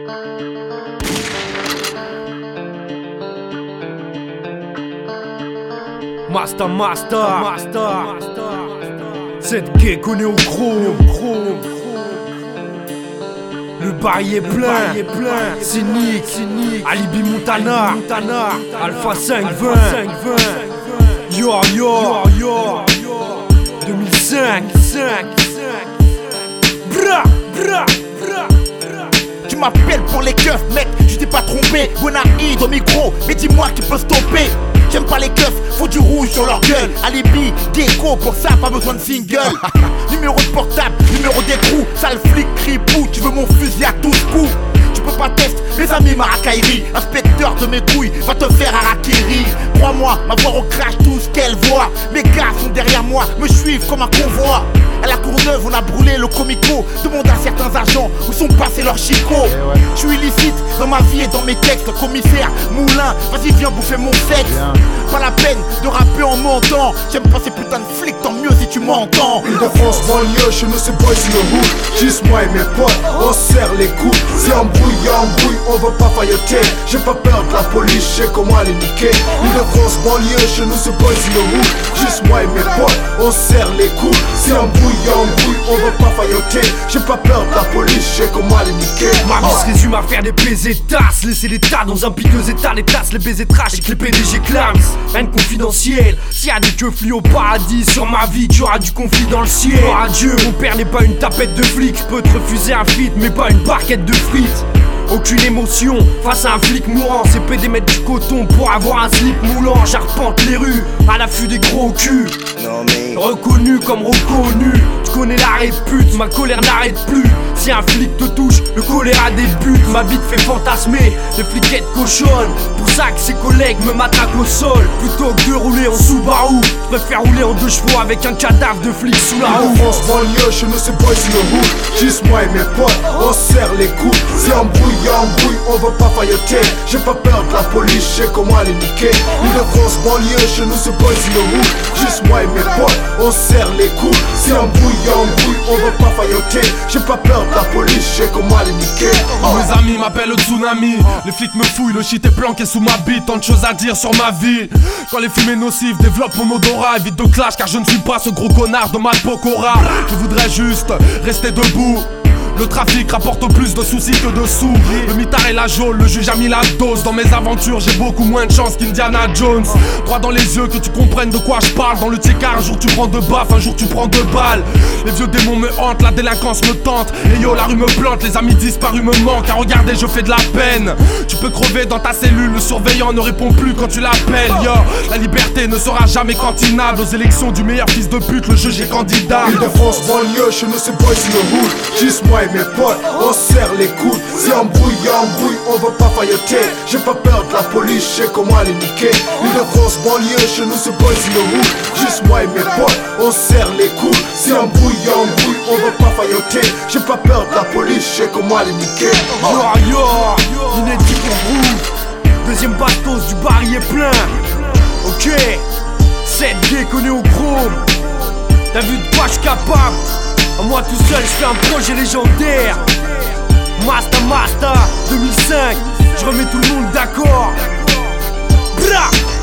Master. Cette gay qu'on est au gros. Le baril est plein. Cynique. Alibi Montana. Alpha 520. Yo. 2005. Bra. Tu m'appelles pour les keufs, mec, je t'ai pas trompé. Bonaïd au micro, mais dis-moi qui peut stopper. J'aime pas les keufs, faut du rouge sur leur gueule. Alibi, gecko, pour ça pas besoin de single. Numéro de portable, numéro d'écrou. Sale flic, cripou, tu veux mon fusil à tous coups. Tu peux pas tester mes amis Marakairi. Inspecteur de mes couilles va te faire harakiri. Crois-moi, ma voix recrache tout ce qu'elle voit. Mes gars sont derrière moi, me suivent comme un convoi. À la Courneuve, on a brûlé le comico. Demande à certains agents où sont passés leurs chicots. Je suis illicite dans ma vie et dans mes textes. Commissaire, moulin, vas-y viens bouffer mon sexe. Pas la peine de rapper en mentant. J'aime pas ces putains de flics, tant mieux si tu m'entends. Île-de-France, banlieue, chez nous c'est boys in the hood. Juste moi et mes potes, on serre les coudes. Si embrouille, on va pas failloter. J'ai pas peur de la police, je sais comment les niquer. Île-de-France, banlieue, chez nous c'est boys in the hood. Juste moi et mes potes, on serre les coudes. Si embrouille, on va pas failloter. J'ai pas peur de la police, je sais comment les niquer. Ma vie se résume à faire des baisers tasses. Laisser l'état dans un piteux état. Les tasses, les baisers trash et que les PDG clams. Rien de confidentiel. S'il y a des keufs au paradis, sur ma vie tu auras du conflit dans le ciel. Oh adieu, mon père n'est pas une tapette de flic. Je peux te refuser un feat mais pas une barquette de frites. Aucune émotion face à un flic mourant. C'est pédé mettre du coton pour avoir un slip moulant. J'arpente les rues à l'affût des gros culs. Reconnu comme reconnu. Tu connais la répute, ma colère n'arrête plus. Si un flic te touche, le choléra débute. Ma bite fait fantasmer, les fliquettes cochonnes. Pour ça que ses collègues me matraquent au sol. Plutôt que de rouler en Subaru, je préfère rouler en 2 chevaux avec un cadavre de flic sous la roue. Île-de-France, banlieue, chez nous c'est boys in the hood. Juste moi et mes potes, on serre les coudes. Si embrouille, on va pas failloter. J'ai pas peur de la police, je sais comment les niquer. Île-de-France, banlieue, chez nous c'est boys in the hood. Juste moi et mes potes, on serre les coudes. Si embrouille, on va pas failloter. J'ai pas peur de la police, je sais comment les niquer. Mes amis m'appellent le tsunami. Les flics me fouillent, le shit est planqué sous ma bite. Tant de choses à dire sur ma vie. Quand les fumées nocives développent mon odorat, évite de clash car je ne suis pas ce gros connard de Malpokora. Je voudrais juste rester debout. Le trafic rapporte plus de soucis que de sous. Le mitard et la geôle, le juge a mis la dose. Dans mes aventures, j'ai beaucoup moins de chance qu'Indiana Jones. Droit dans les yeux, que tu comprennes de quoi je parle. Dans le tiers, un jour tu prends 2 baffes, un jour tu prends 2 balles. Les vieux démons me hantent, la délinquance me tente. Et yo, la rue me plante, les amis disparus me manquent. À regarder, je fais de la peine. Tu peux crever dans ta cellule, le surveillant ne répond plus quand tu l'appelles. Yo, la liberté ne sera jamais cantinable. Aux élections du meilleur fils de pute, le juge est candidat. Île-de-France, banlieue, chez nous c'est boys in the hood. Juste moi et mes potes, on serre les coudes. Si embrouille, on va pas failloter. J'ai pas peur de la police, je sais comment les niquer. Île-de-France, banlieue, chez nous c'est boys in the hood. Juste moi et mes potes, on serre les coudes. Si embrouille, on va pas failloter. J'ai pas peur de la police, je sais comment les niquer. Yo, inédit pour vous. Deuxième bastos, du baril est plein. Ok, 7 gays qu'on est au chrome. T'as vu de quoi je suis capable? Moi tout seul, je fais un projet légendaire. Master 2005. Je remets tout le monde d'accord. Bra.